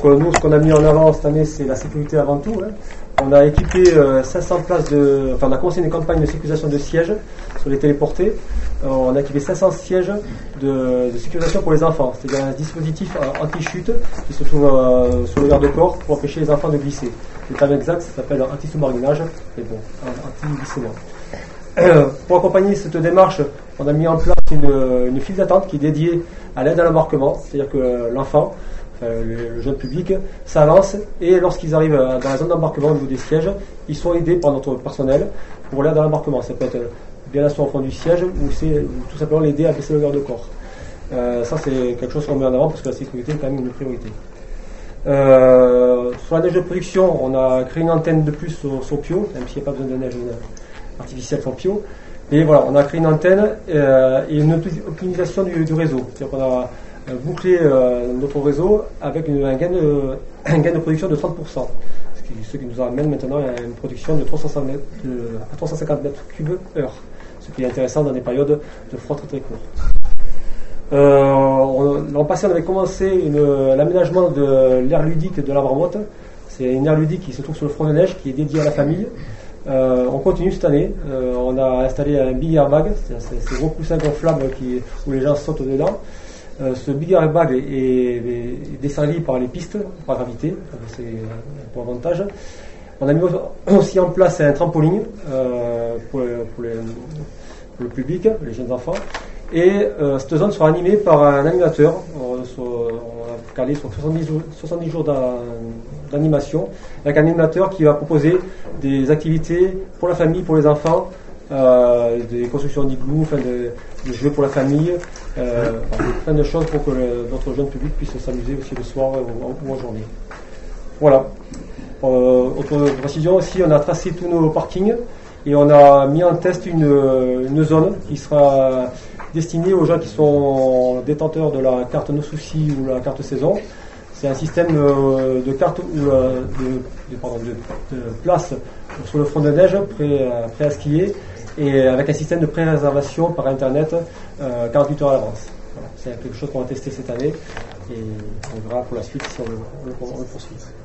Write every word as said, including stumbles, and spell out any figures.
Donc euh, nous, ce qu'on a mis en avant cette année, c'est la sécurité avant tout. Hein. On a équipé euh, cinq cents places de... Enfin, on a commencé une campagne de sécurisation de sièges sur les téléportés. Euh, on a équipé cinq cents sièges de, de sécurisation pour les enfants. C'est-à-dire un dispositif euh, anti-chute qui se trouve euh, sur le garde-corps pour empêcher les enfants de glisser. Le terme exact, ça s'appelle anti-sous-marinage, mais bon, anti-glissement. Euh, pour accompagner cette démarche, on a mis en place une, une file d'attente qui est dédiée à l'aide à l'embarquement. C'est-à-dire que l'enfant... Le, le jeune public s'avance et lorsqu'ils arrivent dans la zone d'embarquement au niveau des sièges, ils sont aidés par notre personnel pour l'aide à l'embarquement. Ça peut être bien assis au fond du siège ou c'est ou tout simplement l'aider à baisser le garde-corps. Euh, ça c'est quelque chose qu'on met en avant parce que la sécurité est quand même une priorité. Euh, sur la neige de production, on a créé une antenne de plus sur, sur Pio, même s'il n'y a pas besoin de neige artificielle sur Pio. Et voilà, on a créé une antenne euh, et une optimisation du, du réseau. C'est-à-dire qu'on a boucler euh, notre réseau avec une, un, gain de, un gain de production de trente pour cent, ce qui, ce qui nous amène maintenant à une production de trois cent cinquante mètres, de, à trois cent cinquante mètres cubes heure, ce qui est intéressant dans des périodes de froid très très courtes. Euh, L'an passé, on avait commencé une, l'aménagement de l'aire ludique de la Marmotte. C'est une aire ludique qui se trouve sur le front de neige, qui est dédiée à la famille. Euh, on continue cette année. Euh, on a installé un big airbag, c'est ces gros coussins gonflables qui, où les gens sautent dedans. Euh, ce big airbag est, est, est desservi par les pistes, par gravité, c'est un bon avantage. On a mis aussi en place un trampoline euh, pour, pour, les, pour le public, les jeunes enfants. Et euh, cette zone sera animée par un animateur. On, sur, on a calé sur soixante-dix jours d'animation, avec un animateur qui va proposer des activités pour la famille, pour les enfants, euh, des constructions d'igloo, enfin de, de jeux pour la famille, euh, enfin, plein de choses pour que le, notre jeune public puisse s'amuser aussi le soir ou, ou en journée. Voilà. Euh, autre précision aussi, on a tracé tous nos parkings et on a mis en test une, une zone qui sera destinée aux gens qui sont détenteurs de la carte No Soucis ou la carte saison. C'est un système de carte ou de, de, pardon, de, de place sur le front de neige prêt, prêt à skier et avec un système de pré-réservation par internet euh, quarante-huit heures à l'avance. Voilà. C'est quelque chose qu'on va tester cette année et on verra pour la suite si on le, on le, on le poursuit.